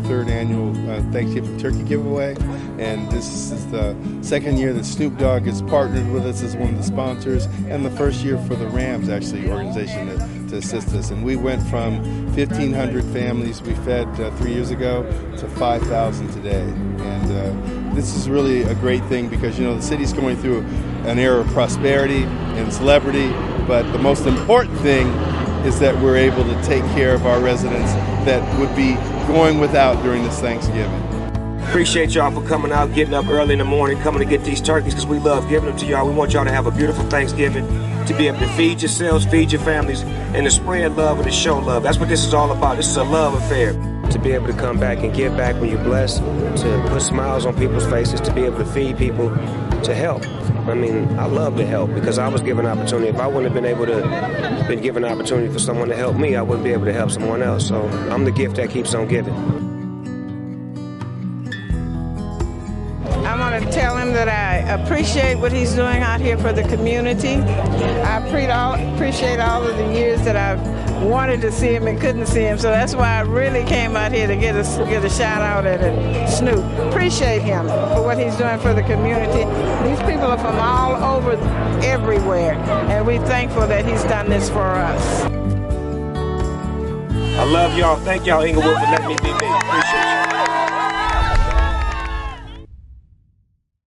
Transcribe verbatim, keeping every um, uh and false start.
thirty-third annual uh, Thanksgiving turkey giveaway, and this is the second year that Snoop Dogg has partnered with us as one of the sponsors, and the first year for the Rams, actually, organization to, to assist us. And we went from fifteen hundred families we fed uh, three years ago to five thousand today. And uh, this is really a great thing because, you know, the city's going through an era of prosperity and celebrity, but the most important thing is that we're able to take care of our residents that would be going without during this Thanksgiving. Appreciate y'all for coming out, getting up early in the morning, coming to get these turkeys because we love giving them to y'all. We want y'all to have a beautiful Thanksgiving, to be able to feed yourselves, feed your families, and to spread love and to show love. That's what this is all about. This is a love affair. To be able to come back and give back when you're blessed, to put smiles on people's faces, to be able to feed people, to help. I mean, I love to help because I was given an opportunity. If I wouldn't have been able to been given an opportunity for someone to help me, I wouldn't be able to help someone else. So I'm the gift that keeps on giving. I want to tell him that I appreciate what he's doing out here for the community. I appreciate all of the years that I've wanted to see him and couldn't see him, so that's why I really came out here to get a, get a shout out at it. Snoop. Appreciate him for what he's doing for the community. These people are from all over, everywhere, and we're thankful that he's done this for us. I love y'all. Thank y'all, Inglewood, for letting me be me. Appreciate